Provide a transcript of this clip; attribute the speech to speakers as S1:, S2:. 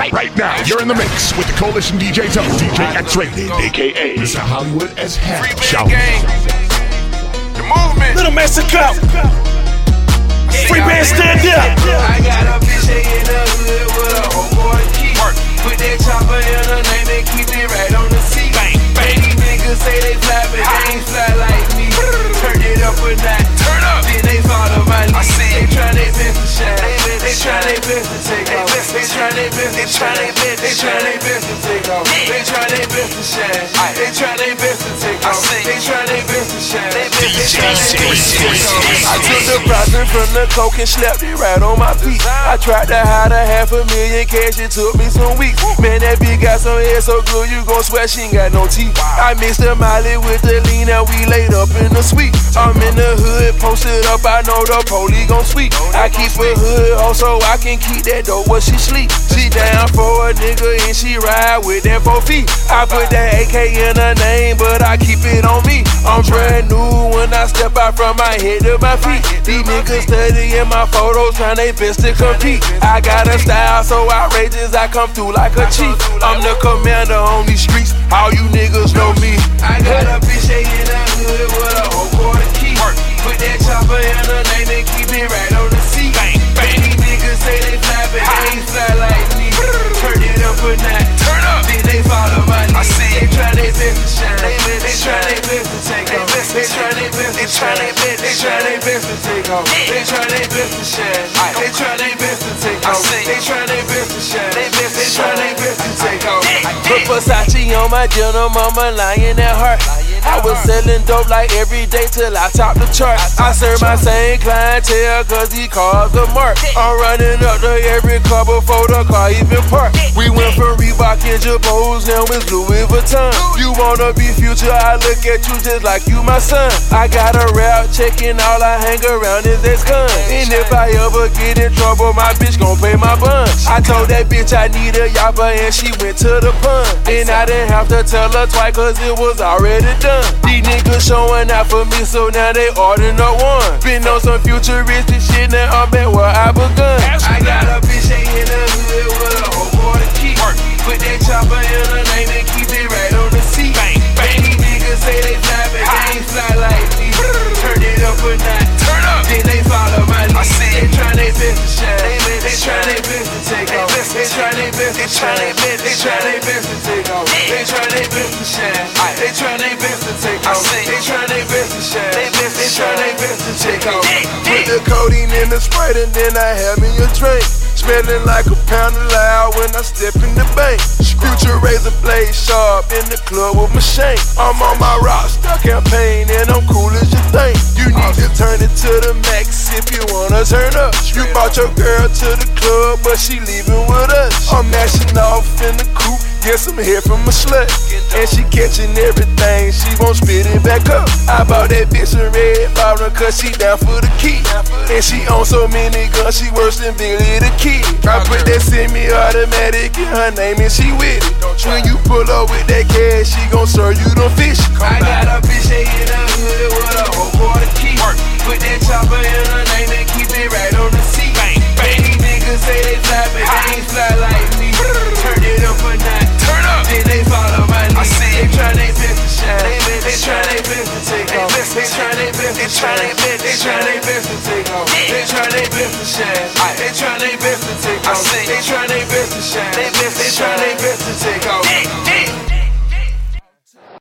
S1: Right now, you're in the mix with the Coalition DJs of DJ X-Rated, a.k.a. Mr. Hollywood as hell. Shout.
S2: The movement.
S3: Little Mexico. Free band, stand up.
S4: I got a bitch in the hood with a whole boy key. Put that chopper in her name and keep it right on the seat. These niggas say they fly, but they ain't fly like me. Turn it up a notch. Turn up. Then they follow my lead. They try their best to shine. They try their best to take off. They try their best to try their best. They try their best to take off. They try their best to shine. They try their best to take off. They try their best to shine. They try their best to take off. I took the profit from the coke and slapped it right on my feet. I tried to hide $500,000 cash. It took me some weeks. Man, that bitch got some hair so good you gon' swear she ain't got no teeth. I mixed the Molly with the lean, now we laid up in the suite. I'm in the hood, posted up, I know the police gon' sweep. I keep a hood also I can keep that dope where she sleep. She down for a nigga and she ride with that 4 feet. I put that AK in her name, but I keep it on me. I'm brand new when I step out from my head to my feet. These niggas studying my photos, trying their best to compete. I got a style so outrageous, I come through like a chief. I'm the commander on these streets, all you niggas know me. I got a bitch in the hood with a whole quarter key. Put that chopper in her name and keep it right on the seat. These niggas say they fly, but they ain't fly like me. Turn it up a notch. Turn up. Then they follow my lead. They try their best to shine. They try their best to take off. They try their best. They try their best. They try their best to take off. They try their best to shine. They try their best to take off. They try their best to shine. They try their best to take off. Put Versace on my denim, mama lying at heart. I was selling dope like every day till I topped the chart. I serve my same clientele cause these cars are marked. I'm running up to every car before the car even parked. We went from Reebok and Jabos, now it's Louis Vuitton. You wanna be future, I look at you just like you my son. I got a rap check and all I hang around is ex-con. And if I ever get in trouble, my bitch gon' pay my bun. I told that bitch I need a yappa and she went to the pun. And I didn't have to tell her twice cause it was already done. These niggas showing out for me, so now they ordering up one. Been on some futuristic shit, now I'm back where I begun. I got a bitch in the hood with a whole quarter key. Put that chopper in her name and keep it right on the seat. These niggas say they fly, but they ain't fly like me. Turn it up a notch. Turn up. Then they follow my lead. They try their best to shine. They try their best to take off. They try their best. They try their best. They try their best to take off. They try their best to shine. They try their best to take off. They try their best to shine. They try their best to take off. Put the codeine in the Sprite and then I have me a drink. Smelling like a pound of loud when I step in the bank. Future razor blade sharp in the club with my shank. I'm on my rockstar campaign and I'm cool as you think. You need to turn it to the max if you wanna turn up. You brought your girl to the club but she leaving with us. I'm mashing off in the coupe. Guess I'm here from a slut. And she catching everything, she won't spit it back up. I bought that bitch a red bottom cause she down for the key. And she on so many guns, she worse than Billy the Kid. I put that semi-automatic in her name and she with it. When you pull up with that cash, she gon' serve you them fish. I got a bitch in the hood with a whole quarter key. Put that chopper in her name and keep it right on the seat. These niggas say they fly, but they ain't fly like me. Turn it up a notch. Turn up. Then they follow my lead. They try their best to shine. They try their best to take off. They try their best. They try their best. They try their best to take off. They try their best to shine. They try their best to take off. They try their best to shine. They